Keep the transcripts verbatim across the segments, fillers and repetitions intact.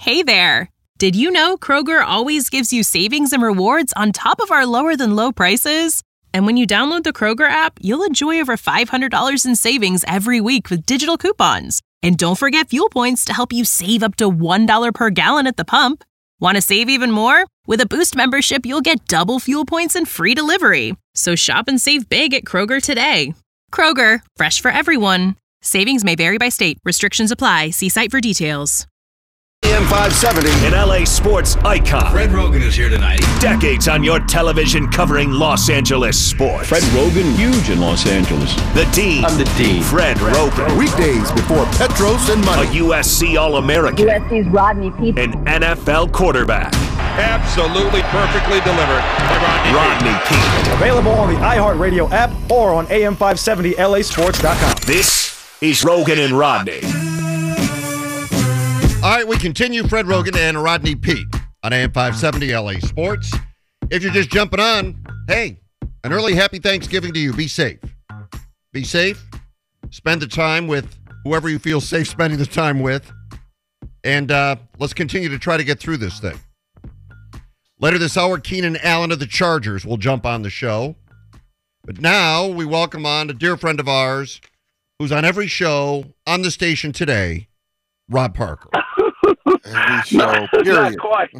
Hey there! Did you know Kroger always gives you savings and rewards on top of our lower-than-low prices? And when you download the Kroger app, you'll enjoy over five hundred dollars in savings every week with digital coupons. And don't forget fuel points to help you save up to one dollar per gallon at the pump. Want to save even more? With a Boost membership, you'll get double fuel points and free delivery. So shop and save big at Kroger today. Kroger, fresh for everyone. Savings may vary by state. Restrictions apply. See site for details. A M five seventy, an L A sports icon. Fred Rogan is here tonight. Decades on your television covering Los Angeles sports. Fred Rogan, huge in Los Angeles. The Dean. I'm the Dean. Fred, Fred Rogan. Weekdays before Petros and Money. A U S C All-American. U S C's Rodney Peete. An N F L quarterback. Absolutely perfectly delivered by Rodney, Rodney Peete. Available on the iHeartRadio app or on A M five seventy L A sports dot com. This is Rogan and Rodney. All right, we continue. Fred Rogan and Rodney Peete on A M five seventy L A Sports. If you're just jumping on, hey, an early happy Thanksgiving to you. Be safe. Be safe. Spend the time with whoever you feel safe spending the time with. And uh, let's continue to try to get through this thing. Later this hour, Keenan Allen of the Chargers will jump on the show. But now we welcome on a dear friend of ours who's on every show on the station today, Rob Parker. Every show, period. Not quite.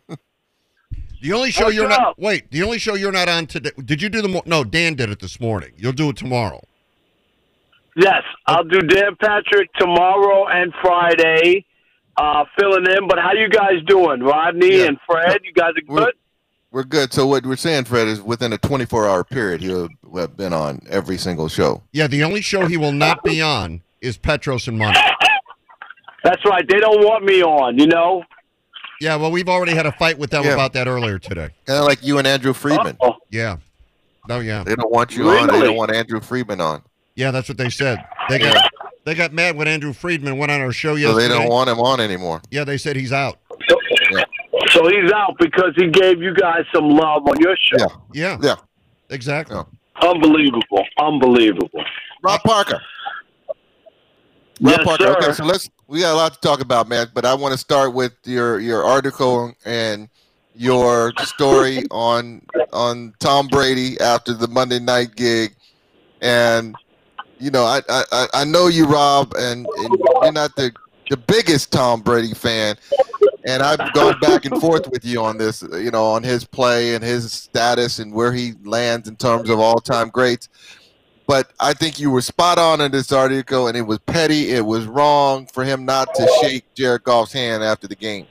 The only show What's you're up? not. Wait, the only show you're not on today. Did you do the? Mo- no, Dan did it this morning. You'll do it tomorrow. Yes, I'll do Dan Patrick tomorrow and Friday, uh, filling in. But how you guys doing, Rodney Yeah. and Fred? You guys are We're, good. we're good. So what we're saying, Fred, is within a twenty-four hour period, he'll have been on every single show. Yeah, the only show he will not be on is Petros and Money. That's right. They don't want me on, you know. Yeah, well, we've already had a fight with them Yeah. about that earlier today. Kind of like you and Andrew Friedman. Uh-oh. Yeah. No, yeah. They don't want you on. They Really? don't want Andrew Friedman on. Yeah, that's what they said. They got they got mad when Andrew Friedman went on our show So yesterday. they don't want him on anymore. Yeah, they said he's out. So, Yeah. so he's out because he gave you guys some love on your show. Yeah. Yeah, Yeah. exactly. Yeah. Unbelievable. Unbelievable. Rob Parker. Rob Yes, Parker. sir. Okay, so let's. We got a lot to talk about, man. But I want to start with your your article and your story on on Tom Brady after the Monday night gig. And you know, I I, I know you, Rob, and, and you're not the the biggest Tom Brady fan. And I've gone back and forth with you on this, you know, on his play and his status and where he lands in terms of all-time greats. But I think you were spot on in this article, and it was petty. It was wrong for him not to shake Jared Goff's hand after the game.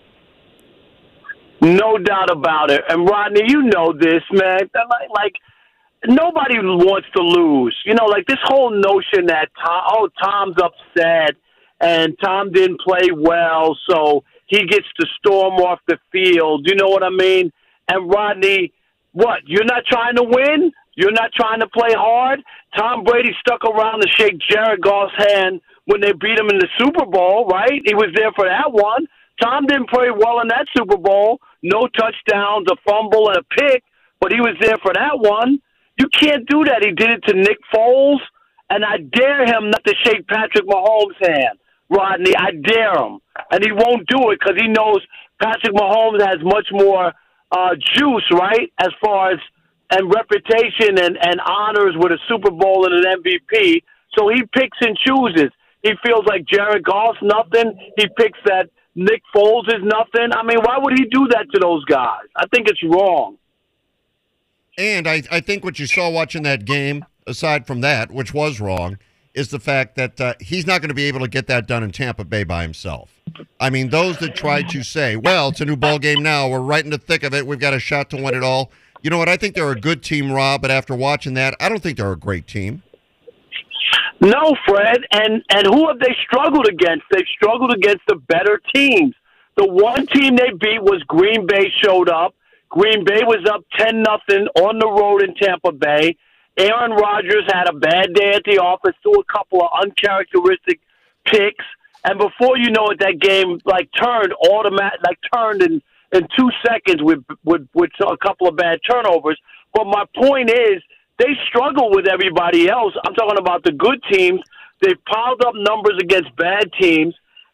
No doubt about it. And Rodney, you know this, man. Like, like nobody wants to lose. You know, like this whole notion that Tom, oh, Tom's upset and Tom didn't play well, so he gets to storm off the field. You know what I mean? And Rodney, what? You're not trying to win? You're not trying to play hard? Tom Brady stuck around to shake Jared Goff's hand when they beat him in the Super Bowl, right? He was there for that one. Tom didn't play well in that Super Bowl. No touchdowns, a fumble, and a pick, but he was there for that one. You can't do that. He did it to Nick Foles, and I dare him not to shake Patrick Mahomes' hand. Rodney, I dare him. And he won't do it because he knows Patrick Mahomes has much more uh, juice, right, as far as and reputation and, and honors with a Super Bowl and an M V P. So he picks and chooses. He feels like Jared Goff's nothing. He picks that Nick Foles is nothing. I mean, why would he do that to those guys? I think it's wrong. And I, I think what you saw watching that game, aside from that, which was wrong, is the fact that uh, he's not going to be able to get that done in Tampa Bay by himself. I mean, those that tried to say, well, it's a new ball game now, we're right in the thick of it, we've got a shot to win it all. You know what? I think they're a good team, Rob, but after watching that, I don't think they're a great team. No, Fred, and, and who have they struggled against? They've struggled against the better teams. The one team they beat was Green Bay showed up. Green Bay was up ten nothing on the road in Tampa Bay. Aaron Rodgers had a bad day at the office, threw a couple of uncharacteristic picks, and before you know it, that game like turned automatic, like turned in, in two seconds with, with with a couple of bad turnovers. But my point is, they struggle with everybody else. I'm talking about the good teams. They've piled up numbers against bad teams,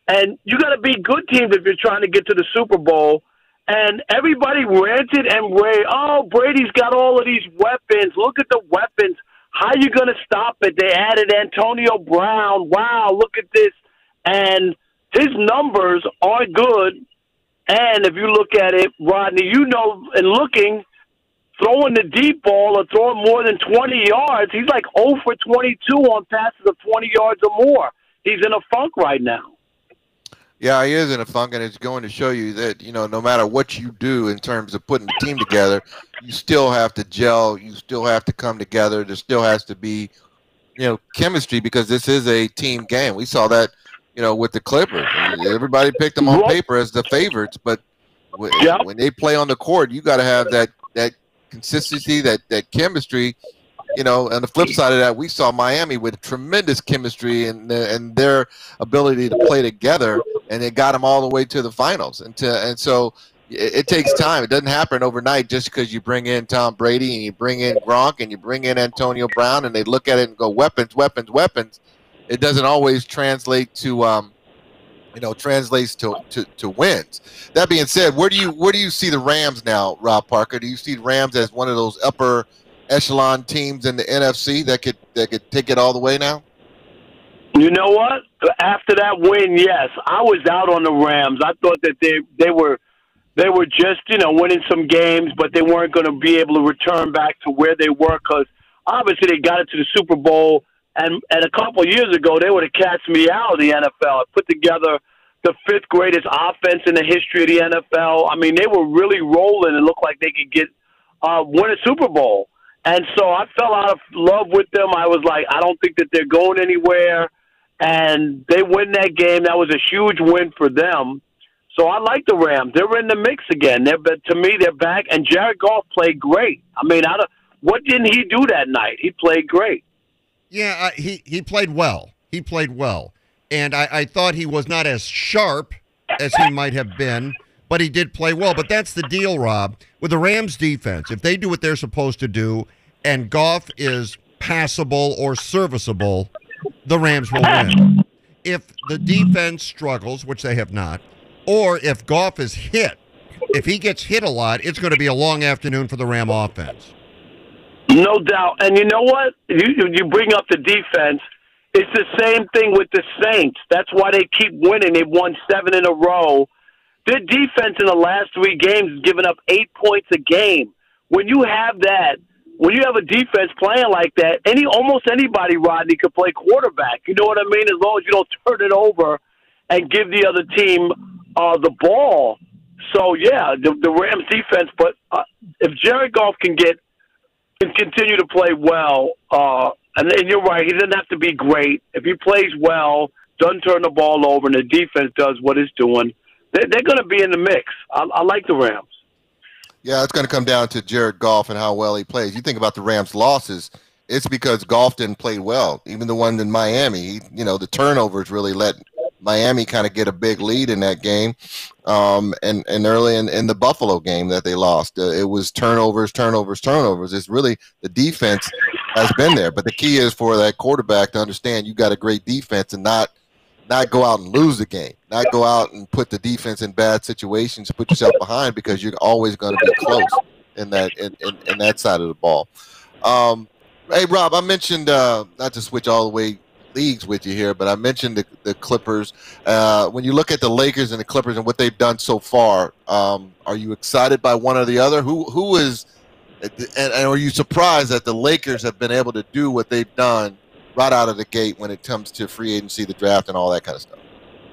And you got to beat good teams if you're trying to get to the Super Bowl. And everybody ranted and raved, oh, Brady's got all of these weapons. Look at the weapons. How you going to stop it? They added Antonio Brown. Wow, look at this. And his numbers are good. And if you look at it, Rodney, you know, in looking, throwing the deep ball or throwing more than twenty yards, he's like zero for twenty-two on passes of twenty yards or more. He's in a funk right now. Yeah, he is in a funk, and it's going to show you that, you know, no matter what you do in terms of putting the team together, you still have to gel. You still have to come together. There still has to be, you know, chemistry, because this is a team game. We saw that, you know, with the Clippers. Everybody picked them on paper as the favorites, but when, yep. when they play on the court, you got to have that that consistency, that that chemistry. You know, on the flip side of that, we saw Miami with tremendous chemistry and and their ability to play together, and it got them all the way to the finals. And to, and so it, it takes time. It doesn't happen overnight just because you bring in Tom Brady and you bring in Gronk and you bring in Antonio Brown and they look at it and go weapons, weapons, weapons. It doesn't always translate to, um, you know, translates to, to to wins. That being said, where do you where do you see the Rams now, Rob Parker? Do you see the Rams as one of those upper echelon teams in the N F C that could that could take it all the way now? You know what? After that win, yes, I was out on the Rams. I thought that they they were they were just, you know, winning some games, but they weren't going to be able to return back to where they were, because obviously they got it to the Super Bowl, and and a couple of years ago they were the cat's meow of the N F L. It put together the fifth greatest offense in the history of the N F L. I mean, they were really rolling and looked like they could get uh, win a Super Bowl. And so I fell out of love with them. I was like, I don't think that they're going anywhere. And they win that game. That was a huge win for them. So I like the Rams. They're in the mix again. They're, to me, they're back. And Jared Goff played great. I mean, I don't, what didn't he do that night? He played great. Yeah, uh, he, he played well. He played well. And I, I thought he was not as sharp as he might have been, but he did play well. But that's the deal, Rob. With the Rams defense, if they do what they're supposed to do and Goff is passable or serviceable, the Rams will win. If the defense struggles, which they have not, or if Goff is hit, if he gets hit a lot, it's going to be a long afternoon for the Ram offense. No doubt. And you know what? You, you bring up the defense. It's the same thing with the Saints. That's why they keep winning. They've won seven in a row. Their defense in the last three games has given up eight points a game. When you have that, when you have a defense playing like that, any almost anybody, Rodney, could play quarterback. You know what I mean? As long as you don't turn it over and give the other team uh, the ball. So, yeah, the, the Rams defense. But uh, if Jared Goff can get can continue to play well, uh, and, and you're right, he doesn't have to be great. If he plays well, doesn't turn the ball over, and the defense does what it's doing, they're, they're going to be in the mix. I, I like the Rams. Yeah, it's going to come down to Jared Goff and how well he plays. You think about the Rams' losses, it's because Goff didn't play well. Even the one in Miami, he, you know, the turnovers really let Miami kind of get a big lead in that game. Um, and, and early in, in the Buffalo game that they lost, uh, it was turnovers, turnovers, turnovers. It's really the defense has been there. But the key is for that quarterback to understand you got a great defense and not not go out and lose the game, not go out and put the defense in bad situations, put yourself behind, because you're always going to be close in that in, in, in that side of the ball. Um, hey, Rob, I mentioned, uh, not to switch all the way leagues with you here, but I mentioned the, the Clippers. Uh, when you look at the Lakers and the Clippers and what they've done so far, um, are you excited by one or the other? Who Who is, and, and are you surprised that the Lakers have been able to do what they've done right out of the gate when it comes to free agency, the draft, and all that kind of stuff?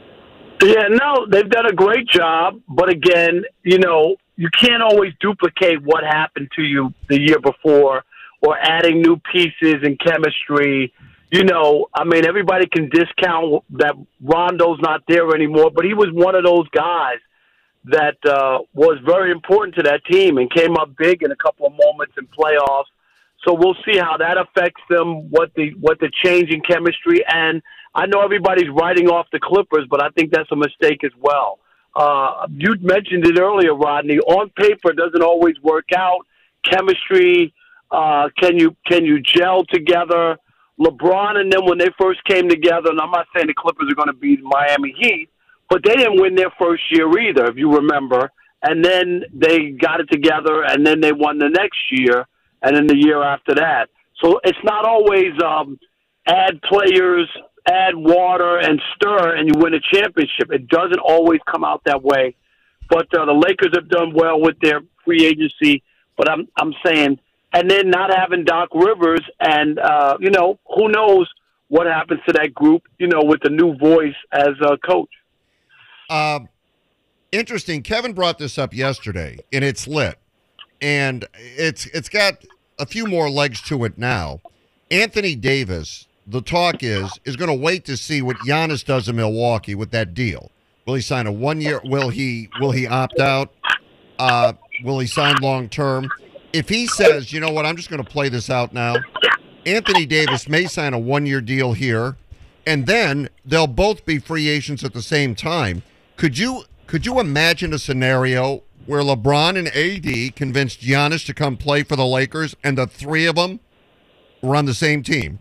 Yeah, no, they've done a great job. But again, you know, you can't always duplicate what happened to you the year before, or adding new pieces and chemistry. You know, I mean, everybody can discount that Rondo's not there anymore, but he was one of those guys that uh, was very important to that team and came up big in a couple of moments in playoffs. So we'll see how that affects them, what the what the change in chemistry. And I know everybody's writing off the Clippers, but I think that's a mistake as well. Uh, you mentioned it earlier, Rodney. On paper, it doesn't always work out. Chemistry, uh, can you can you gel together? LeBron and them, when they first came together, and I'm not saying the Clippers are going to beat Miami Heat, but they didn't win their first year either, if you remember. And then they got it together, and then they won the next year, and then the year after that. So it's not always um, add players, add water, and stir, and you win a championship. It doesn't always come out that way. But uh, the Lakers have done well with their free agency. But I'm I'm saying, and then not having Doc Rivers, and uh, you know, who knows what happens to that group, you know, with the new voice as a coach. Um, interesting. Kevin brought this up yesterday, and it's lit, and it's it's got a few more legs to it now. Anthony Davis, the talk is, is going to wait to see what Giannis does in Milwaukee with that deal. Will he sign a one year? Will he will he opt out? Uh, will he sign long term? If he says, you know what, I'm just going to play this out now, Anthony Davis may sign a one year deal here, and then they'll both be free agents at the same time. Could you could you imagine a scenario where LeBron and A D convinced Giannis to come play for the Lakers, and the three of them were on the same team?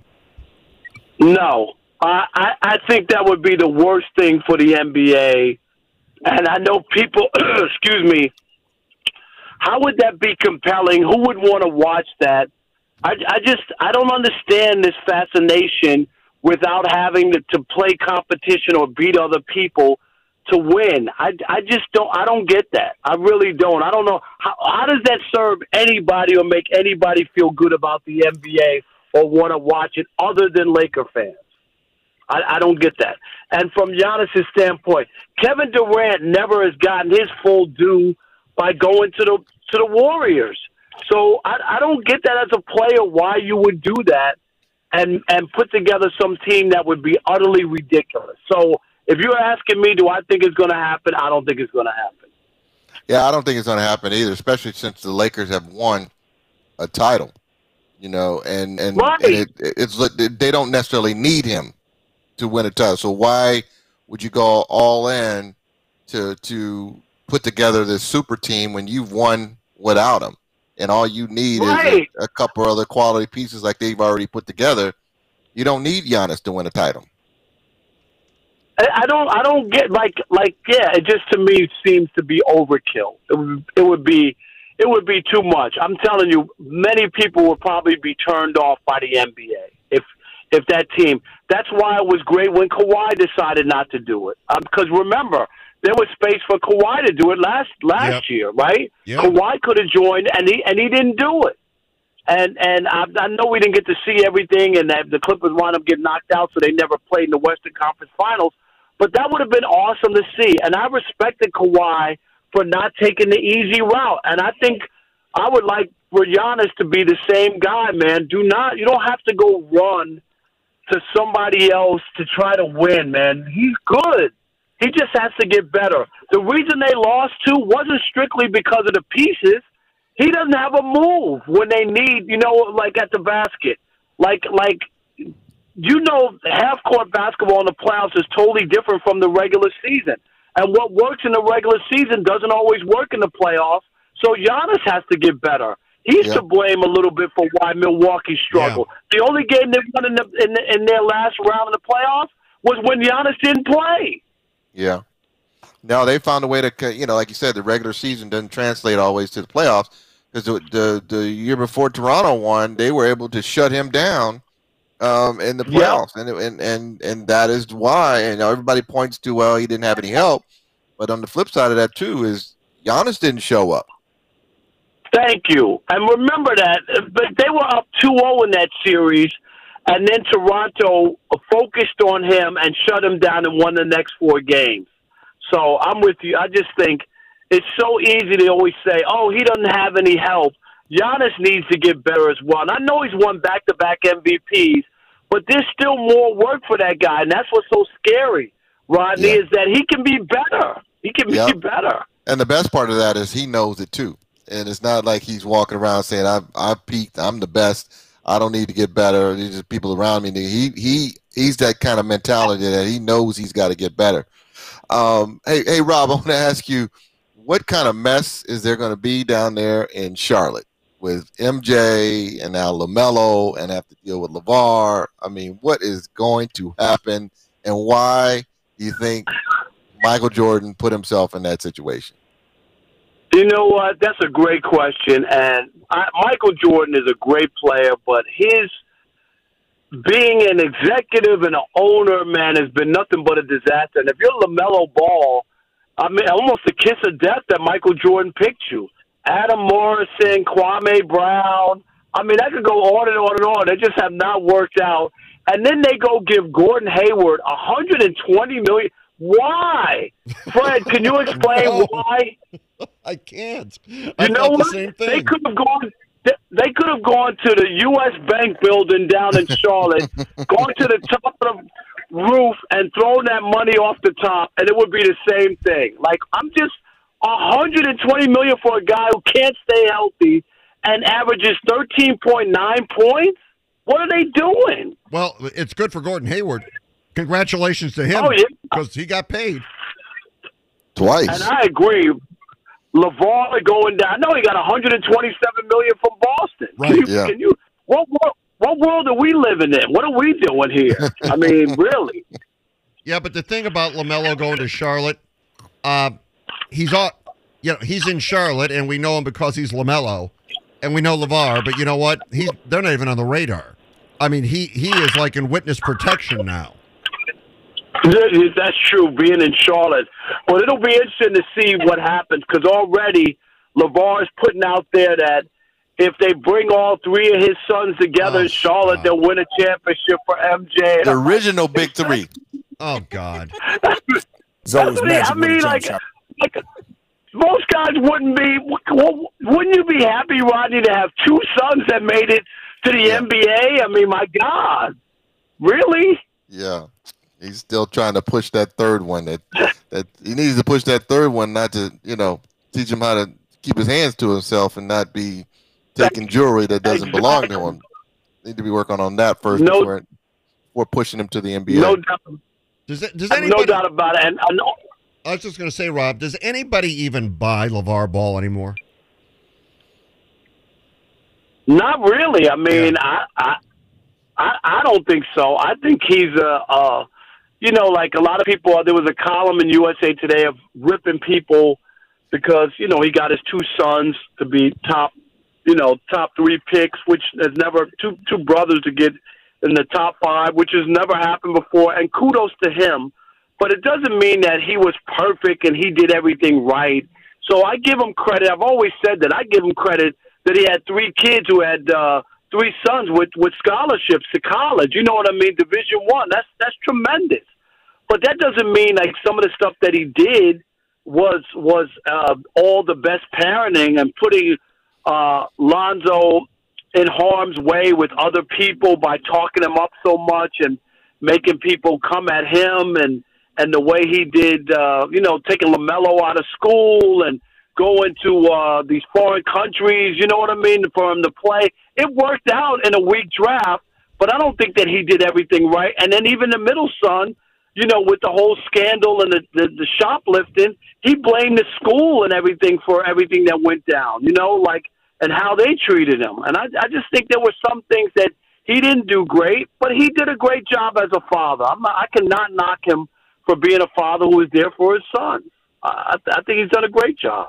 No. Uh, I, I think that would be the worst thing for the N B A. And I know people, excuse me, how would that be compelling? Who would want to watch that? I, I just, I don't understand this fascination without having to, to play competition or beat other people to win. I, I just don't, I don't get that. I really don't. I don't know. How, how does that serve anybody or make anybody feel good about the N B A or want to watch it other than Laker fans? I, I don't get that. And from Giannis' standpoint, Kevin Durant never has gotten his full due by going to the to the Warriors. So I, I don't get that as a player, why you would do that and and put together some team that would be utterly ridiculous. So if you're asking me, do I think it's going to happen? I don't think it's going to happen. Yeah, I don't think it's going to happen either, especially since the Lakers have won a title. You know, and and, right. and it, it's they don't necessarily need him to win a title. So why would you go all in to to put together this super team when you've won without him, and all you need right. is a, a couple other quality pieces like they've already put together? You don't need Giannis to win a title. I, I don't. I don't get like like yeah. It just to me seems to be overkill. It would, it would be it would be too much. I'm telling you, many people would probably be turned off by the N B A if. If that team, that's why it was great when Kawhi decided not to do it. Because um, remember, there was space for Kawhi to do it last last yep. year, right? Yep. Kawhi could have joined, and he and he didn't do it. And and I, I know we didn't get to see everything, and that the Clippers wound up getting knocked out, so they never played in the Western Conference Finals. But that would have been awesome to see. And I respected Kawhi for not taking the easy route. And I think I would like for Giannis to be the same guy, man. Do not, you don't have to go run to somebody else to try to win, man. He's good. He just has to get better. The reason they lost, too, wasn't strictly because of the pieces. He doesn't have a move when they need, you know, like at the basket. Like, like you know, half-court basketball in the playoffs is totally different from the regular season. And what works in the regular season doesn't always work in the playoffs. So Giannis has to get better. He's yep. to blame a little bit for why Milwaukee struggled. Yeah. The only game they won in, the, in, the, in their last round of the playoffs was when Giannis didn't play. Yeah. No, they found a way to, you know, like you said, the regular season doesn't translate always to the playoffs. Because the, the the year before Toronto won, they were able to shut him down um, in the playoffs, yeah. and, and and and that is why. And everybody points to, well, he didn't have any help, but on the flip side of that too is Giannis didn't show up. Thank you. And remember that, but they were up two oh in that series, and then Toronto focused on him and shut him down and won the next four games. So I'm with you. I just think it's so easy to always say, oh, he doesn't have any help. Giannis needs to get better as well. And I know he's won back-to-back M V Ps, but there's still more work for that guy, and that's what's so scary, Rodney, yeah. is that he can be better. He can be yep. better. And the best part of that is he knows it too. And it's not like he's walking around saying, I've, I've peaked, I'm the best, I don't need to get better, there's just people around me. He he He's that kind of mentality that he knows he's got to get better. Um, hey, hey, Rob, I want to ask you, what kind of mess is there going to be down there in Charlotte with M J and now LaMelo and have to deal with LeVar? I mean, what is going to happen, and why do you think Michael Jordan put himself in that situation? You know what? That's a great question. And I, Michael Jordan is a great player, but his being an executive and an owner, man, has been nothing but a disaster. And if you're LaMelo Ball, I mean, almost a kiss of death that Michael Jordan picked you. Adam Morrison, Kwame Brown. I mean, I could go on and on and on. They just have not worked out. And then they go give Gordon Hayward one hundred twenty million dollars. Why? Fred, can you explain no, why? I can't. You I know thought what? the same thing. They could have gone. They could have gone to the U S Bank building down in Charlotte, gone to the top of the roof, and thrown that money off the top, and it would be the same thing. Like, I'm just one hundred twenty million dollars for a guy who can't stay healthy and averages thirteen point nine points. What are they doing? Well, it's good for Gordon Hayward. Congratulations to him Oh, yeah. because he got paid. Twice. And I agree. LeVar going down. No, he got one hundred twenty-seven million dollars from Boston. Right. Can you, Yeah. can you, what, what, what world are we living in? What are we doing here? I mean, really? Yeah, but the thing about LaMelo going to Charlotte, uh, he's all, you know, he's in Charlotte, and we know him because he's LaMelo, and we know LeVar. But you know what? He's they're not even on the radar. I mean, he he is like in witness protection now. That's true, being in Charlotte. But it'll be interesting to see what happens because already LeVar is putting out there that if they bring all three of his sons together Oh, in Charlotte, stop. they'll win a championship for M J. The original Big Three. Oh God. Zoe's I magic mean, with a like, jump like most guys wouldn't be. Wouldn't you be happy, Rodney, to have two sons that made it to the Yeah. N B A? I mean, my God, really? Yeah. He's still trying to push that third one. That that he needs to push that third one, not to, you know, teach him how to keep his hands to himself and not be taking jewelry that doesn't belong to him. Need to be working on that first No- before, before pushing him to the N B A. No doubt. Does it, does No anybody? doubt about it. And I know. I was just going to say, Rob, does anybody even buy LeVar Ball anymore? Not really. I mean, Yeah. I, I, I, I don't think so. I think he's a, a, you know, like a lot of people. There was a column in U S A Today of ripping people because you know he got his two sons to be top, you know, top three picks, which has never two two brothers to get in the top five, which has never happened before. And kudos to him, but it doesn't mean that he was perfect and he did everything right. So I give him credit. I've always said that. I give him credit that he had three kids who had uh, three sons with, with scholarships to college. You know what I mean? Division One. That's that's tremendous. But that doesn't mean like some of the stuff that he did was was uh, all the best parenting and putting uh, Lonzo in harm's way with other people by talking him up so much and making people come at him and and the way he did, uh, you know, taking LaMelo out of school and going to uh, these foreign countries, you know what I mean, for him to play. It worked out in a weak draft, but I don't think that he did everything right. And then even the middle son, you know, with the whole scandal and the, the, the shoplifting, he blamed the school and everything for everything that went down, you know, like, and how they treated him. And I, I just think there were some things that he didn't do great, but he did a great job as a father. I'm not, I cannot knock him for being a father who was there for his son. I, I think he's done a great job.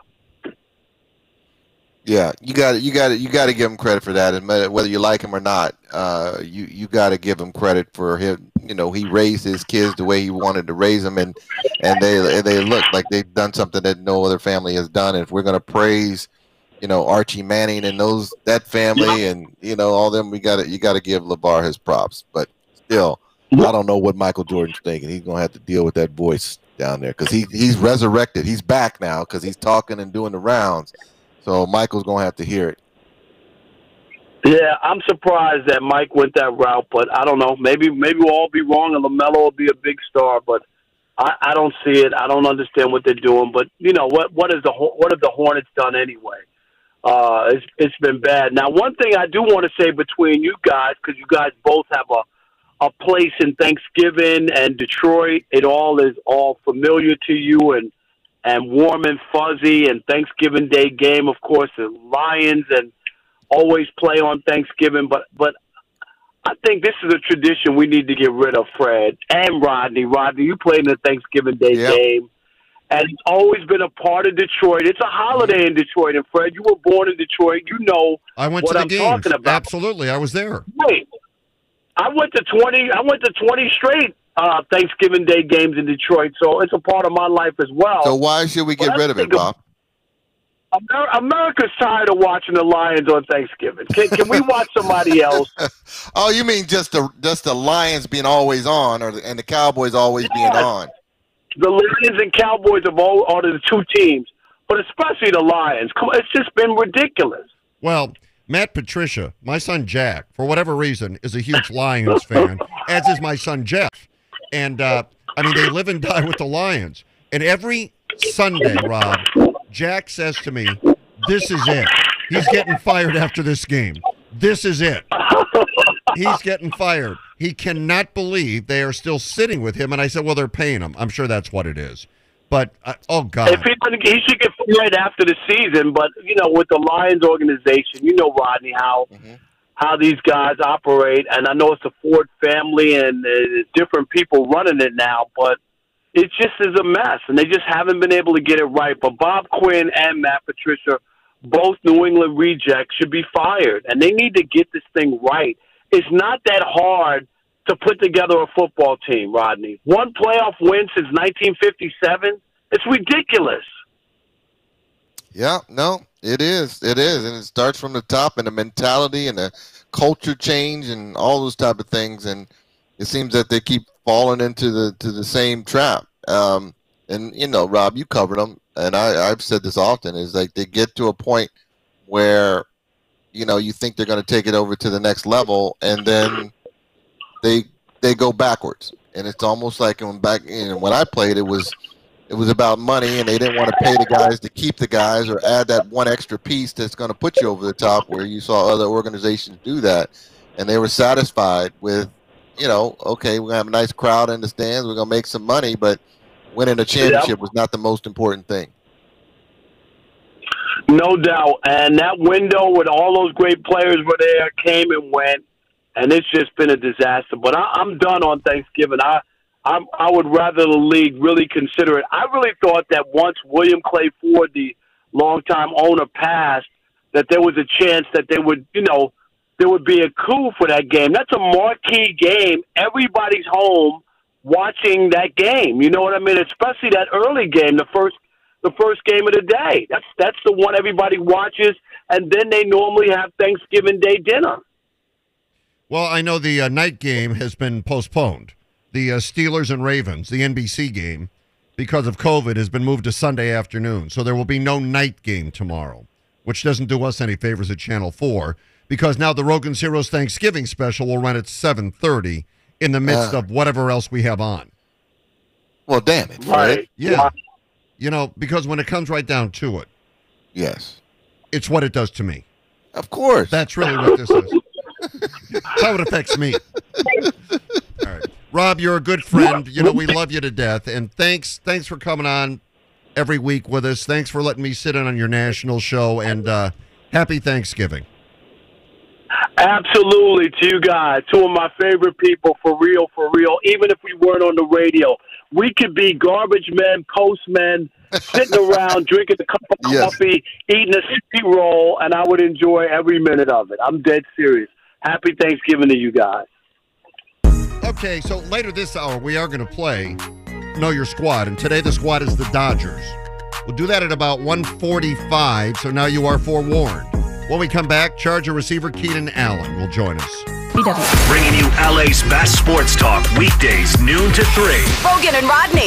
Yeah, you got you got you got to give him credit for that, and whether you like him or not, uh, you you got to give him credit for him. You know, he raised his kids the way he wanted to raise them, and and they they look like they've done something that no other family has done. If we're gonna praise, you know, Archie Manning and those that family, and you know all them, we got to you got to give LeVar his props. But still, I don't know what Michael Jordan's thinking. He's gonna have to deal with that voice down there because he he's resurrected. He's back now because he's talking and doing the rounds. So Michael's going to have to hear it. Yeah, I'm surprised that Mike went that route, but I don't know. Maybe maybe we'll all be wrong and LaMelo will be a big star, but I, I don't see it. I don't understand what they're doing. But, you know, what what is the what have the Hornets done anyway? Uh, it's, it's been bad. Now, one thing I do want to say between you guys, because you guys both have a, a place in Thanksgiving and Detroit, it all is all familiar to you and and warm and fuzzy, and Thanksgiving Day game, of course, the Lions, and always play on Thanksgiving. But but I think this is a tradition we need to get rid of, Fred and Rodney. Rodney, you played in the Thanksgiving Day Yep. game. and it's always been a part of Detroit. It's a holiday in Detroit. And, Fred, you were born in Detroit. You know I went what to the I'm games. talking about. Absolutely. I was there. Right. I went to twenty. I went to twenty straight uh, Thanksgiving Day games in Detroit, so it's a part of my life as well. So why should we get But rid of it, Bob? Amer- America's tired of watching the Lions on Thanksgiving. Can, can we watch somebody else? Oh, you mean just the just the Lions being always on, or the, and the Cowboys always being Yes. on? The Lions and Cowboys have all are the two teams, but especially the Lions. Come on, it's just been ridiculous. Well, Matt Patricia, my son Jack, for whatever reason, is a huge Lions fan, as is my son Jeff. And, uh, I mean, they live and die with the Lions. And every Sunday, Rob, Jack says to me, this is it. He's getting fired after this game. This is it. He's getting fired. He cannot believe they are still sitting with him. And I said, well, they're paying him. I'm sure that's what it is. But, uh, oh, God. If he's gonna, he should get fired after the season. But you know, with the Lions organization, you know, Rodney, how Mhm. how these guys operate, and I know it's a Ford family and uh, different people running it now, but it just is a mess, and they just haven't been able to get it right. But Bob Quinn and Matt Patricia, both New England rejects, should be fired, and they need to get this thing right. It's not that hard to put together a football team, Rodney. One playoff win since nineteen fifty-seven. It's ridiculous. Yeah, no, it is. It is. And it starts from the top, and the mentality and the culture change and all those type of things. And it seems that they keep falling into the to the same trap. Um, and, you know, Rob, you covered them. And I, I've said this often, is like they get to a point where, you know, you think they're going to take it over to the next level, and then they they go backwards. And it's almost like when back you know, when I played, it was it was about money, and they didn't want to pay the guys to keep the guys or add that one extra piece that's going to put you over the top, where you saw other organizations do that. And they were satisfied with, you know, okay, we're going to have a nice crowd in the stands, we're going to make some money, but winning a championship Yep. was not the most important thing. No doubt. And that window with all those great players were there, came and went, and it's just been a disaster. But I, I'm done on Thanksgiving. I I'm, I would rather the league really consider it. I really thought that once William Clay Ford, the longtime owner, passed, that there was a chance that they would, you know, there would be a coup for that game. That's a marquee game. Everybody's home watching that game. You know what I mean? Especially that early game, the first the first game of the day. That's that's the one everybody watches, and then they normally have Thanksgiving Day dinner. Well, I know the uh, night game has been postponed. The uh, Steelers and Ravens, the N B C game, because of COVID, has been moved to Sunday afternoon. So there will be no night game tomorrow, which doesn't do us any favors at Channel four, because now the Rogan's Heroes Thanksgiving special will run at seven thirty in the midst Uh. of whatever else we have on. Well, damn it, Fred. Right. Yeah. You know, because when it comes right down to it, Yes. it's what it does to me. Of course. That's really what this is. That's how it affects me. All right. Rob, you're a good friend. You know, we love you to death. And thanks thanks for coming on every week with us. Thanks for letting me sit in on your national show. And uh, happy Thanksgiving. Absolutely, to you guys, two of my favorite people, for real, for real. Even if we weren't on the radio, we could be garbage men, postmen, sitting around drinking a cup of Yes. coffee, eating a sweet roll, and I would enjoy every minute of it. I'm dead serious. Happy Thanksgiving to you guys. Okay, so later this hour, we are going to play Know Your Squad. And today the squad is the Dodgers. We'll do that at about one forty-five, so now you are forewarned. When we come back, Charger receiver Keenan Allen will join us. Bringing you L A's best sports talk weekdays noon to three. Rogan and Rodney.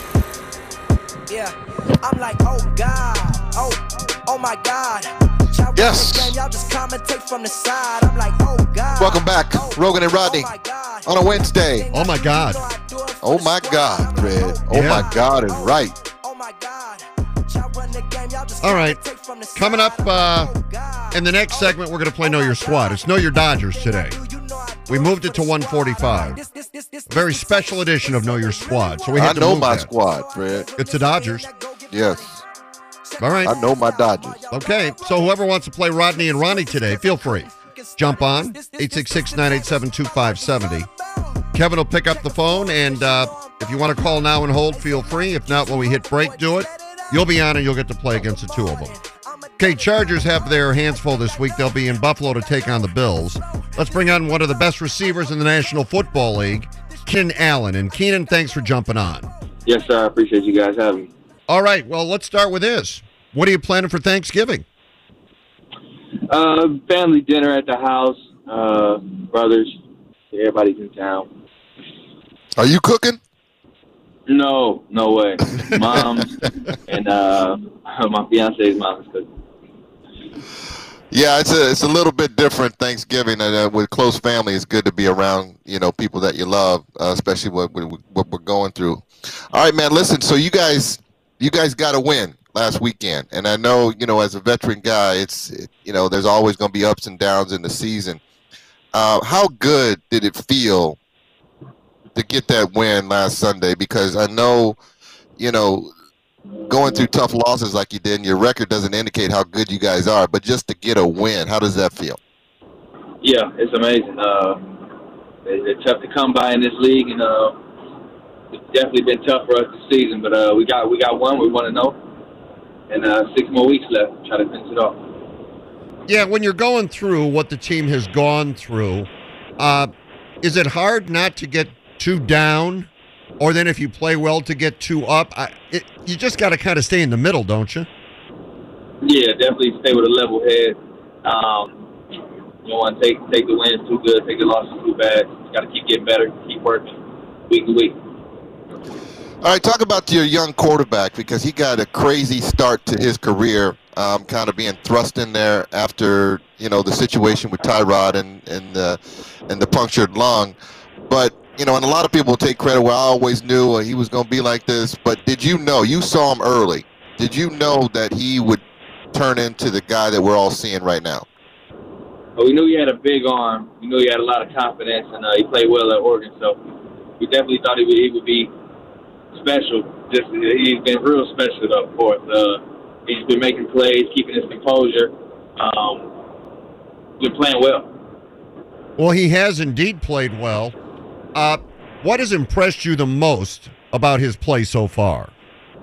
Yeah, I'm like, oh God, oh, oh my God. Y'all Yes. game, y'all just commentate from the side. I'm like, oh God. Welcome back, Rogan and Rodney, Oh my God. on a Wednesday. Oh, my God. Oh, my God, Fred. Oh, Yeah. my God is right. Oh my God. Y'all run the game, y'all just All right. commentate from the side. Coming up uh, Oh God. in the next segment, we're going to play Know Your Squad. It's Know Your Dodgers today. We moved it to one forty-five. A very special edition of Know Your Squad. So we I had to know move my that. squad, Fred. It's the Dodgers. Yes. All right. I know my Dodgers. Okay, so whoever wants to play Rodney and Ronnie today, feel free. Jump on, eight six six, nine eight seven, two five seven zero. Kevin will pick up the phone, and uh, If you want to call now and hold, feel free. If not, when we hit break, do it. You'll be on and you'll get to play against the two of them. Okay, Chargers have their hands full this week. They'll be in Buffalo to take on the Bills. Let's bring on one of the best receivers in the National Football League, Keenan Allen. And Keenan, thanks for jumping on. Yes, sir. I appreciate you guys having me. All right, well, let's start with this. What are you planning for Thanksgiving? Uh, family dinner at the house, uh, brothers, everybody's in town. Are you cooking? No, no way. Mom and uh, my fiance's mom is cooking. Yeah, it's a it's a little bit different Thanksgiving. And uh, with close family, it's good to be around, you know, people that you love, uh, especially what, what what we're going through. All right, man. Listen, so you guys you guys got to win last weekend, and I know, you know, as a veteran guy, it's it, you know, there's always going to be ups and downs in the season. Uh, how good did it feel to get that win last Sunday? Because I know, you know, going through tough losses like you did, and your record doesn't indicate how good you guys are, but just to get a win, how does that feel? Yeah, it's amazing. Uh, it, it's tough to come by in this league, and uh, it's definitely been tough for us this season. But uh, we got we got one. We want to know, and uh, six more weeks left. Try to finish it off. Yeah, when you're going through what the team has gone through, uh, is it hard not to get two down? Or then if you play well to get two up, I, it, you just got to kind of stay in the middle, don't you? Yeah, definitely stay with a level head. Um, you don't want to take take the wins too good, take the losses too bad. You got to keep getting better, keep working week to week. All right, talk about your young quarterback, because he got a crazy start to his career, um, kind of being thrust in there after, you know, the situation with Tyrod and and the and the punctured lung, but. You know, and a lot of people take credit where I always knew he was going to be like this. But did you know, you saw him early, did you know that he would turn into the guy that we're all seeing right now? Well, we knew he had a big arm. We knew he had a lot of confidence, and uh, he played well at Oregon. So we definitely thought he would, he would be special. Just He's been real special, though, for us. Uh, he's been making plays, keeping his composure. Um, been playing well. Well, he has indeed played well. Uh, what has impressed you the most about his play so far?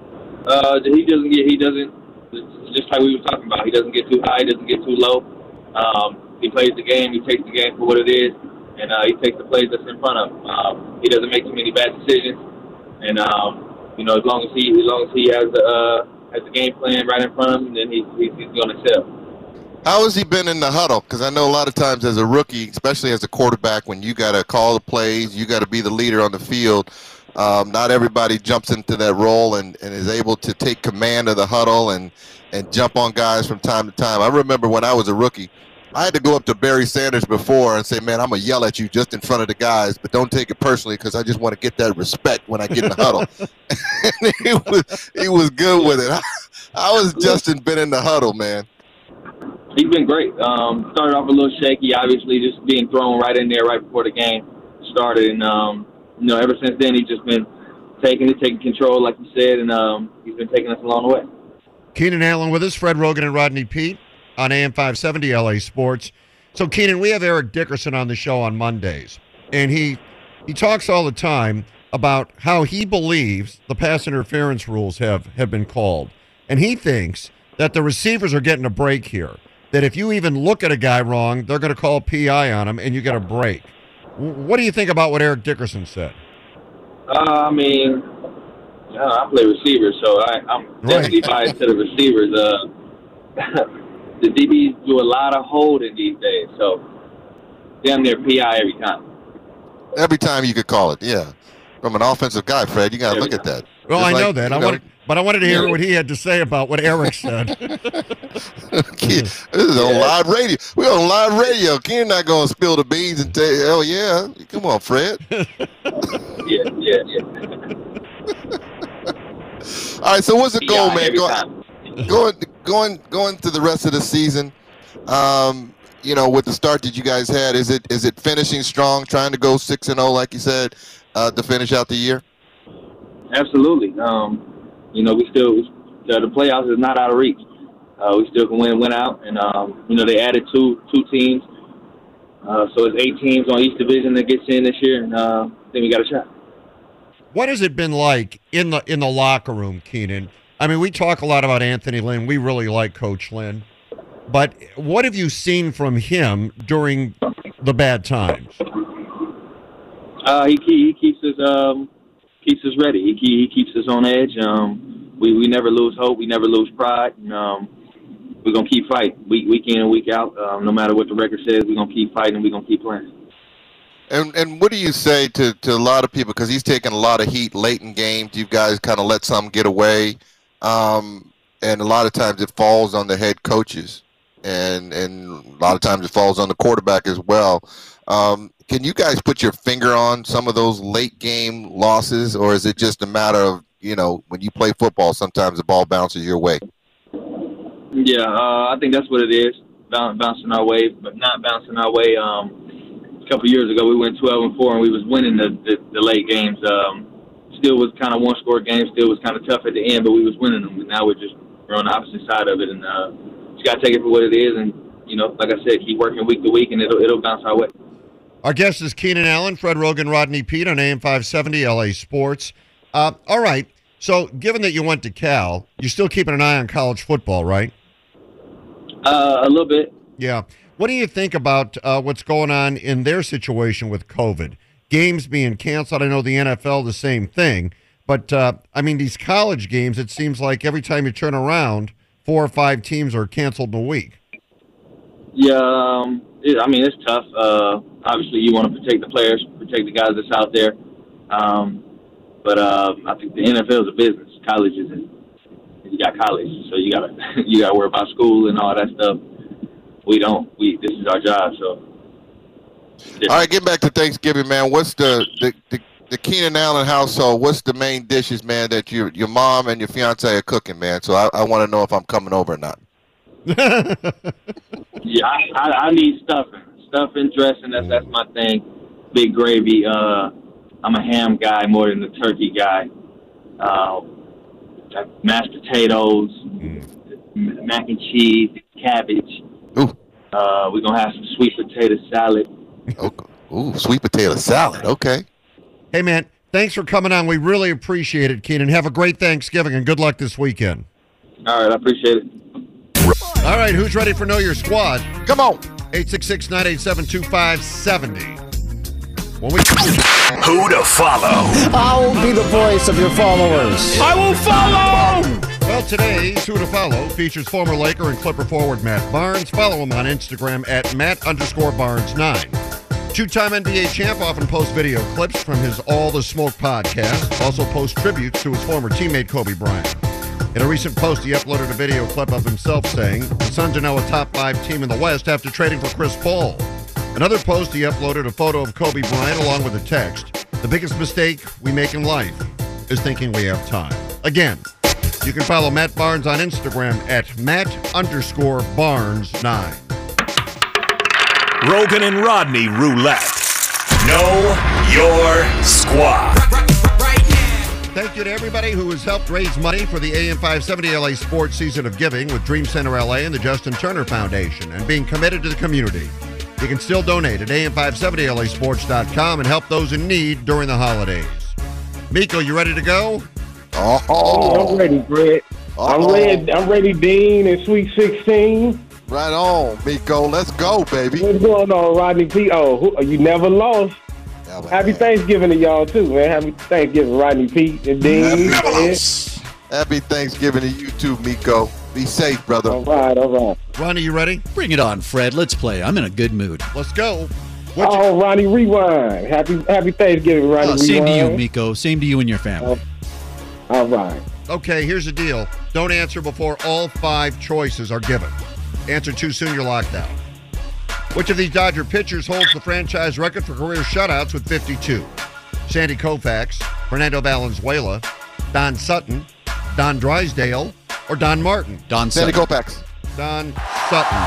Uh, he doesn't get, he doesn't, just like we were talking about, he doesn't get too high, he doesn't get too low. Um, he plays the game, he takes the game for what it is, and uh, he takes the plays that's in front of him. Um, he doesn't make too many bad decisions, and um, you know, as long as he, as long as he has the, uh, has the game plan right in front of him, then he, he, he's going to excel. How has he been in the huddle? Because I know a lot of times as a rookie, especially as a quarterback, when you got to call the plays, you got to be the leader on the field. Um, not everybody jumps into that role and, and is able to take command of the huddle and, and jump on guys from time to time. I remember when I was a rookie, I had to go up to Barry Sanders before and say, man, I'm going to yell at you just in front of the guys, but don't take it personally because I just want to get that respect when I get in the huddle. And he was, he was good with it. How has Justin been in the huddle, man? He's been great. Um, started off a little shaky, obviously, just being thrown right in there right before the game started. And, um, you know, ever since then, he's just been taking it, taking control, like you said, and um, he's been taking us along the way. Keenan Allen with us, Fred Rogan and Rodney Peete on A M five seventy L A Sports. So, Keenan, we have Eric Dickerson on the show on Mondays, and he he talks all the time about how he believes the pass interference rules have, have been called. And he thinks that the receivers are getting a break here. That if you even look at a guy wrong, they're going to call P I on him, and you get a break. What do you think about what Eric Dickerson said? Uh, I mean, I play receiver, so I, I'm definitely right. biased to the receivers. Uh, the D Bs do a lot of holding these days, so damn near P I every time. Every time you could call it, yeah. From an offensive guy, Fred, you got to look at that. Well, Just I like, know that. I know, wanted, but I wanted to hear yeah. what he had to say about what Eric said. This is on live radio. We're on live radio. Ken's not going to spill the beans and tell you, oh, yeah. Come on, Fred. yeah, yeah, yeah. All right, so what's the goal, man? Going, going, going, going to the rest of the season, um, you know, with the start that you guys had, is it is it finishing strong, trying to go six and oh, like you said, uh, to finish out the year? Absolutely. Um, you know, we still uh, the playoffs is not out of reach. Uh, we still can win, win out, and um, you know they added two two teams, uh, so it's eight teams on each division that gets in this year, and uh, I think we got a shot. what has it been like in the in the locker room, Keenan? I mean, we talk a lot about Anthony Lynn. We really like Coach Lynn. But what have you seen from him during the bad times? Uh, he, he keeps us um, keeps us ready. He, he keeps us on edge. Um, we, we never lose hope. We never lose pride. And, um, we're going to keep fighting week, week in and week out. Um, no matter what the record says, we're going to keep fighting and we're going to keep playing. And and what do you say to, to a lot of people, because he's taking a lot of heat late in games. You guys kind of let some get away. Um, and a lot of times it falls on the head coaches. And, and a lot of times it falls on the quarterback as well. Um, can you guys put your finger on some of those late game losses, or is it just a matter of, you know, when you play football, sometimes the ball bounces your way? Yeah, uh, I think that's what it is, Boun- bouncing our way, but not bouncing our way. Um, a couple of years ago, we went twelve and four, and we was winning the, the, the late games. Um, still was kind of one-score games, still was kind of tough at the end, but we was winning them. And now we're just we're on the opposite side of it, and uh, just got to take it for what it is, and, you know, like I said, keep working week to week, and it'll it'll bounce our way. Our guest is Keenan Allen, Fred Rogan, Rodney Peete on A M five seventy L A Sports. Uh, all right, so given that you went to Cal, you're still keeping an eye on college football, right? Uh, a little bit. Yeah. What do you think about uh, what's going on in their situation with COVID? Games being canceled. I know the N F L, the same thing. But, uh, I mean, these college games, it seems like every time you turn around, four or five teams are canceled in a week. Yeah, um, it, I mean, it's tough. Uh, obviously, you want to protect the players, protect the guys that's out there. Um, but uh, I think the N F L is a business. College isn't. You got college, so you got to you got to worry about school and all that stuff. We don't. We this is our job. So. Yeah. All right, getting back to Thanksgiving, man. What's the the, the the Keenan Allen household? What's the main dishes, man, that your your mom and your fiance are cooking, man? So I, I want to know if I'm coming over or not. Yeah, I, I, I need stuffing, stuffing, dressing. That's that's my thing. Big gravy. Uh, I'm a ham guy more than a turkey guy. Uh, mashed potatoes, mm. mac and cheese, cabbage. Ooh. Uh, we're gonna have some sweet potato salad. Okay. Ooh, sweet potato salad. Okay. Hey, man, thanks for coming on. We really appreciate it, Keenan. Have a great Thanksgiving and good luck this weekend. All right, I appreciate it. All right, who's ready for Know Your Squad? Come on. eight six six, nine eight seven, two five seven zero. When we... Who to follow? I'll be the voice of your followers. I will follow! Well, today's Who to Follow features former Laker and Clipper forward Matt Barnes. Follow him on Instagram at Matt underscore Barnes nine. Two-time N B A champ often posts video clips from his All the Smoke podcast. Also posts tributes to his former teammate Kobe Bryant. In a recent post, he uploaded a video clip of himself saying, the Suns are now a top five team in the West after trading for Chris Paul. Another post, he uploaded a photo of Kobe Bryant along with a text. The biggest mistake we make in life is thinking we have time. Again, you can follow Matt Barnes on Instagram at Matt underscore Barnes nine. Rogan and Rodney Roulette. Know your squad. Thank you to everybody who has helped raise money for the A M five seventy L A Sports Season of Giving with Dream Center L A and the Justin Turner Foundation and being committed to the community. You can still donate at A M five seventy L A sports dot com and help those in need during the holidays. Miko, you ready to go? Oh, oh I'm ready, Fred. I'm ready. I'm ready, Dean, in Sweet sixteen. Right on, Miko. Let's go, baby. What's going on, Rodney P? Oh, who, you never lost. Never Happy had. Thanksgiving to y'all, too, man. Happy Thanksgiving, Rodney P. and Dean. Happy, Happy Thanksgiving to you, too, Miko. Be safe, brother. All right, all right. Ronnie, you ready? Bring it on, Fred. Let's play. I'm in a good mood. Let's go. What oh, you- Ronnie, rewind. Happy Happy Thanksgiving, Ronnie. Oh, same rewind. to you, Miko. Same to you and your family. Oh, all right. Okay, here's the deal. Don't answer before all five choices are given. Answer too soon, you're locked out. Which of these Dodger pitchers holds the franchise record for career shutouts with fifty-two? Sandy Koufax, Fernando Valenzuela, Don Sutton, Don Drysdale, or Don Martin? Don Sandy Sutton. Koufax. Don Sutton.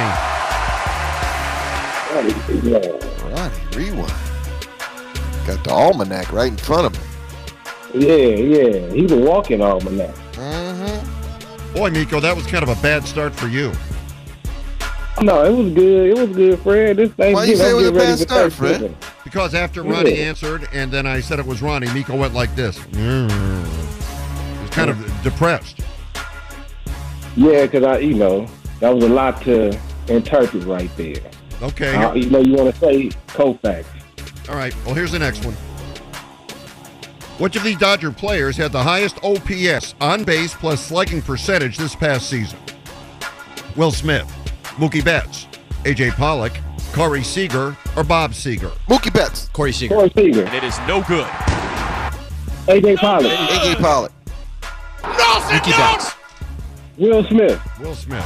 Ronnie. Ronnie, rewind. Got the almanac right in front of him. Yeah, yeah. He's a walking almanac. Mm-hmm. Boy, Miko, that was kind of a bad start for you. No, it was good. It was good, Fred. This Thanksgiving. Why you say it was a bad start, Fred? Because after Ronnie yeah. answered, and then I said it was Ronnie, Miko went like this. Mm. He was kind of depressed. Yeah, because I, you know, that was a lot to interpret right there. Okay. Uh, you know, you want to say Koufax. All right. Well, here's the next one. Which of these Dodger players had the highest O P S, on base plus slugging percentage this past season? Will Smith, Mookie Betts, A J Pollock, Corey Seager, or Bob Seager? Mookie Betts. Corey Seager. Corey Seager. And it is no good. A J Pollock. A J Pollock. No, Mookie Betts. Will Smith. Will Smith.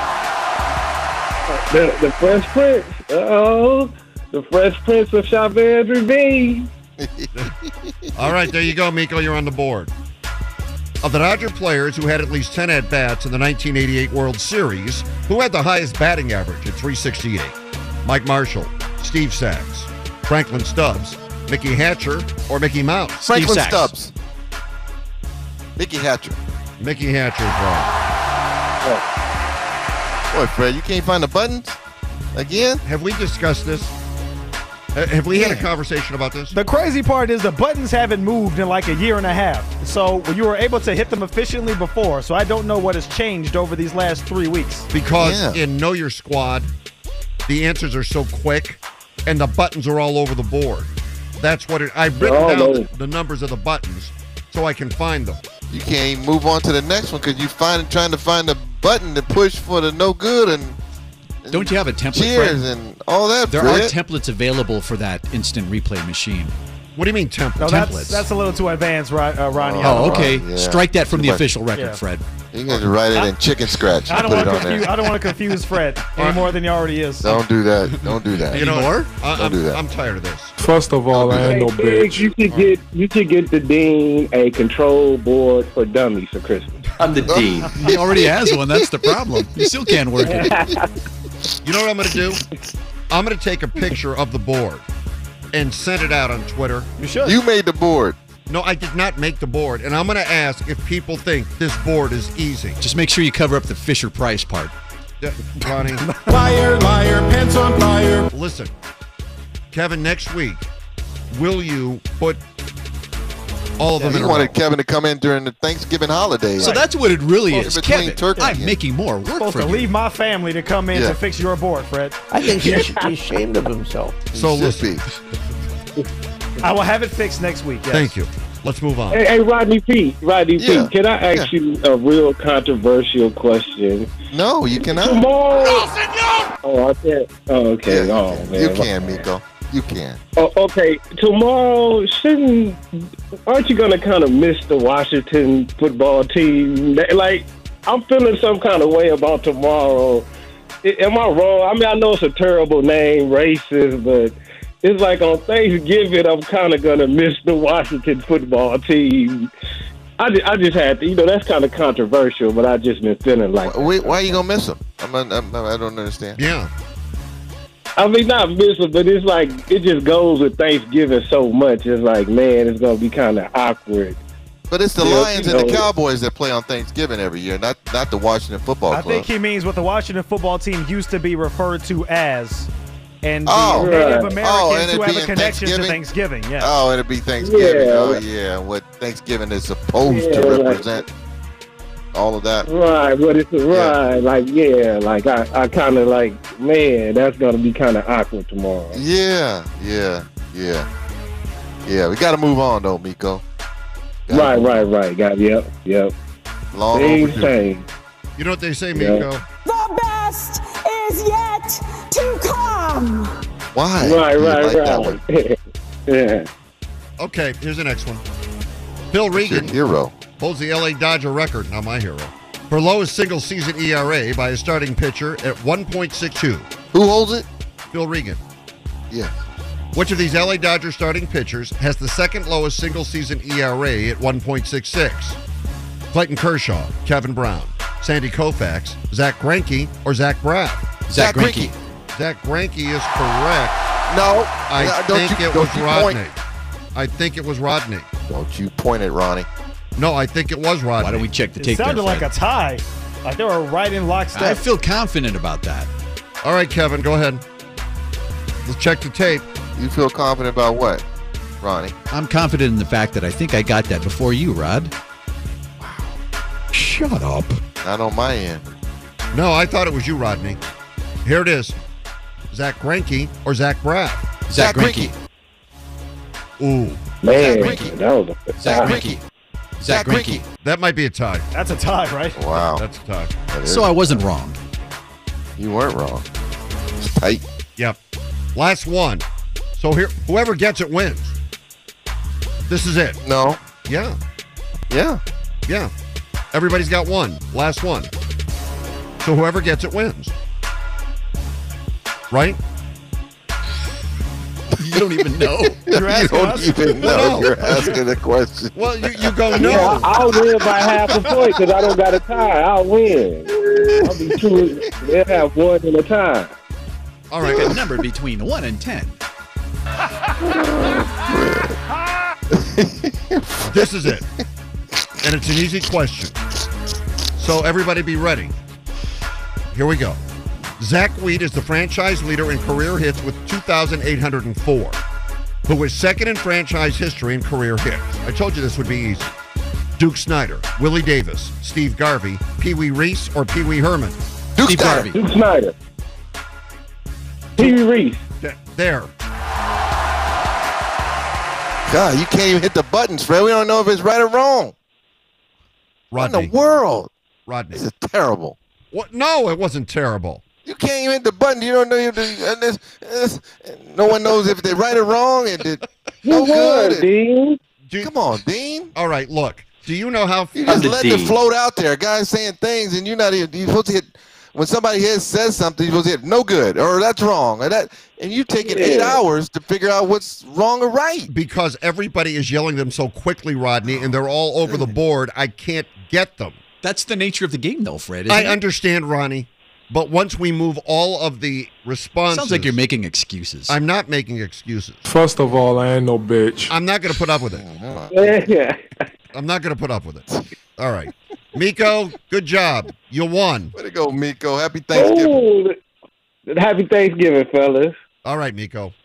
The, the Fresh Prince. Uh-oh. The Fresh Prince of Chavez Ravine. All right, there you go, Miko. You're on the board. Of the Dodger players who had at least ten at-bats in the nineteen eighty-eight World Series, who had the highest batting average at three sixty-eight? Mike Marshall, Steve Sachs, Franklin Stubbs, Mickey Hatcher, or Mickey Mouse? Franklin Steve Stubbs. Mickey Hatcher. Mickey Hatcher is right. Boy, Fred, you can't find the buttons again? Have we discussed this? Uh, have we had a conversation about this? The crazy part is the buttons haven't moved in like a year and a half. So you were able to hit them efficiently before. So I don't know what has changed over these last three weeks. Because Yeah. in Know Your Squad, the answers are so quick and the buttons are all over the board. That's what it. I've written Oh, down no. the, the numbers of the buttons so I can find them. You can't even move on to the next one because you find trying to find the button to push for the no good and, and Don't you have a template, cheers Fred? and all that. There Fred. are templates available for that instant replay machine. What do you mean templates? No, Templates. that's, that's a little too advanced, right, uh, Ronnie. I Oh, don't- okay. yeah. Strike that from the Too much. official record, Yeah. Fred. You got to write it in chicken scratch. I and don't put want it to on confuse. there. I don't want to confuse Fred any more than he already is. Don't do that. Don't do that. You know, Anymore? I, Don't I'm, do that. I'm tired of this. First of all, I ain't no Hey, Biggs, bitch. you could get you could get the dean a control board for dummies for Christmas. I'm the dean. He already has one. That's the problem. You still can't work it. You know what I'm going to do? I'm going to take a picture of the board and send it out on Twitter. You should. You made the board. No, I did not make the board. And I'm going to ask if people think this board is easy. Just make sure you cover up the Fisher Price part. Yeah, Ronnie. Liar, liar, pants on fire. Listen, Kevin, next week, will you put all of them He in a wanted row? Kevin to come in during the Thanksgiving holiday. So that's what it really Well, is. between Kevin, turkey I'm and- making more You're work supposed for to you. leave my family to come in Yeah. to fix your board, Fred. I think he should be ashamed of himself. So Should listen, be. I will have it fixed next week. Yes. thank you. Let's move on. Hey, hey Rodney P. Rodney Yeah. P. Can I ask you a real controversial question? No, you cannot. Tomorrow. Oh, I can't. Oh, okay. Yeah, oh, you can. man. You can, Miko. You can. Oh, okay. Tomorrow, shouldn't aren't you gonna kind of miss the Washington football team? Like, I'm feeling some kind of way about tomorrow. I- Am I wrong? I mean, I know it's a terrible name, racist, but it's like on Thanksgiving, I'm kind of gonna miss the Washington football team. I, ju- I just had to, you know, that's kind of controversial, but I just been feeling like. Why, why are you gonna miss him? I'm, I'm, I'm, I don't understand. Yeah. I mean, not miss it, but it's like it just goes with Thanksgiving so much. It's like, man, it's gonna be kind of awkward. But it's the Yeah, Lions you and the know. Cowboys that play on Thanksgiving every year, not not the Washington Football I Club. think he means what the Washington football team used to be referred to as, and the Oh. Native Right. Americans Oh, and who it'd have be a in connection to Thanksgiving? Thanksgiving. Yeah. Oh, it'll be Thanksgiving. Yeah. Oh, yeah. What Thanksgiving is supposed Yeah, to like- represent. All of that. Right, but it's right, like yeah, like I, I kind of like, man, that's gonna be kind of awkward tomorrow. Yeah, yeah, yeah, yeah. We got to move on though, Miko. Gotta Right, move right, right. Got yep, yep. Long Same, overdue. same. You know what they say, Yeah. Miko? The best is yet to come. Why? Right, do you right, like that one? right. Yeah. Okay, here's the next one. Phil Regan Your hero. holds the L A Dodger record, not my hero, for lowest single-season E R A by a starting pitcher at one point six two. Who holds it? Phil Regan. Yeah. Which of these L A Dodger starting pitchers has the second lowest single-season E R A at one point six six? Clayton Kershaw, Kevin Brown, Sandy Koufax, Zach Greinke, or Zach Braff? Zach Greinke. Zach Greinke is correct. No, I no, don't think you- it don't was you Rodney. point. I think it was Rodney. Don't you point at Ronnie. No, I think it was Rodney. Why don't we check the It tape there, sounded like Fred? a tie. Like they were right in lockstep. I feel confident about that. All right, Kevin, go ahead. Let's check the tape. You feel confident about what, Ronnie? I'm confident in the fact that I think I got that before you, Rod. Shut up. Not on my end. No, I thought it was you, Rodney. Here it is. Zach Greinke or Zach Braff? Zach, Zach Greinke. Ooh. Man, Zach Greinke. that was a Zach Greinke. Zach Greinke. That might be a tie. That's a tie, right? Wow. That's a tie. So I wasn't wrong. You weren't wrong. It's tight. Yep. Last one. So here, whoever gets it wins. This is it. No. Yeah. Yeah. Yeah. Everybody's got one. Last one. So whoever gets it wins. Right? You don't even know. You're You asking don't us? even know. Well, no. You're asking the question. Well, you, you go no. Yeah, I'll win by half a point because I don't got a tie. I'll win. I'll be two. They'll have one in a tie. All right. Pick a number between one and ten. This is it. And it's an easy question. So everybody be ready. Here we go. Zach Wheat is the franchise leader in career hits with two thousand eight hundred four, who is second in franchise history in career hits. I told you this would be easy. Duke Snyder, Willie Davis, Steve Garvey, Pee Wee Reese, or Pee Wee Herman? Duke Steve Snyder. Garvey. Duke Snyder. Pee Wee Reese. Th- There. God, you can't even hit the buttons, Fred. We don't know if it's right or wrong. What Rodney. in the world? Rodney. This is terrible. What? No, it wasn't terrible. You can't even hit the button. You don't know if the, and this, this, no one knows if they're right or wrong. And it, no You good. won, Dean. Do- Come on, Dean. All right, look. Do you know how... You just the letting it Dean. float out there. Guys saying things, and you're not even. You're supposed to hit. When somebody here says something, you're supposed to hit no good or that's wrong, or that, and you taking eight Yeah. hours to figure out what's wrong or right. Because everybody is yelling them so quickly, Rodney, and they're all over the board, I can't get them. That's the nature of the game, though, Fred. Isn't I it? understand, Ronnie, but once we move all of the responses... Sounds like you're making excuses. I'm not making excuses. First of all, I ain't no bitch. I'm not going to put up with it. Yeah. I'm not going to put up with it. All right. Miko, good job. You won. Way to go, Miko. Happy Thanksgiving. Oh, happy Thanksgiving, fellas. All right, Miko.